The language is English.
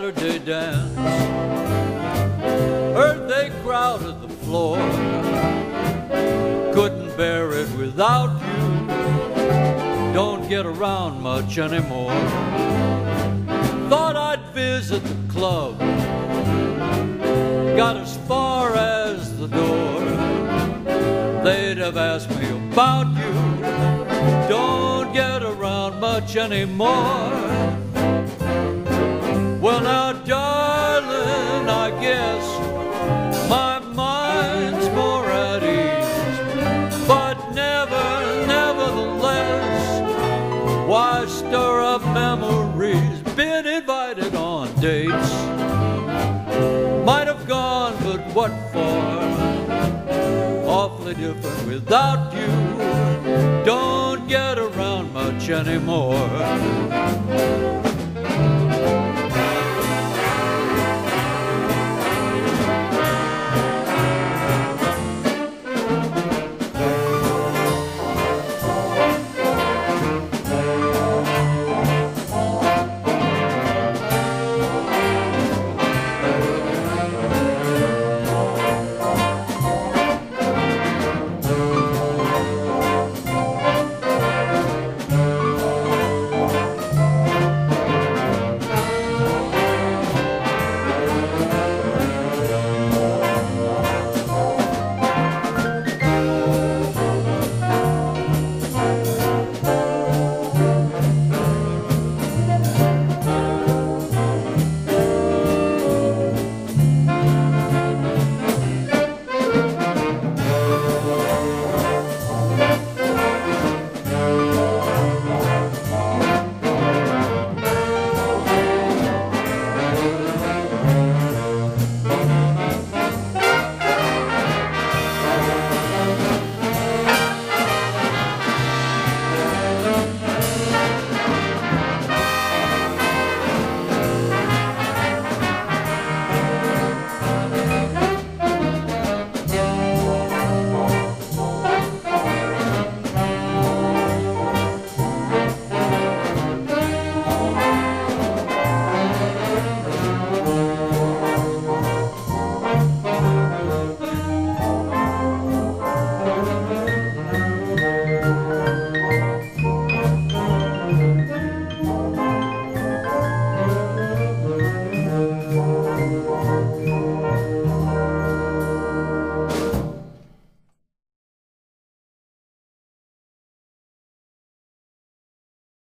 Saturday dance. Heard they crowded the floor, couldn't bear it without you. Don't get around much anymore. Thought I'd visit the club, got as far as the door. They'd have asked me about you. Don't get around much anymore. Well now, darling, I guess my mind's more at ease, but nevertheless, why stir up memories? Been invited on dates, might have gone, but what for? Awfully different without you. Don't get around much anymore.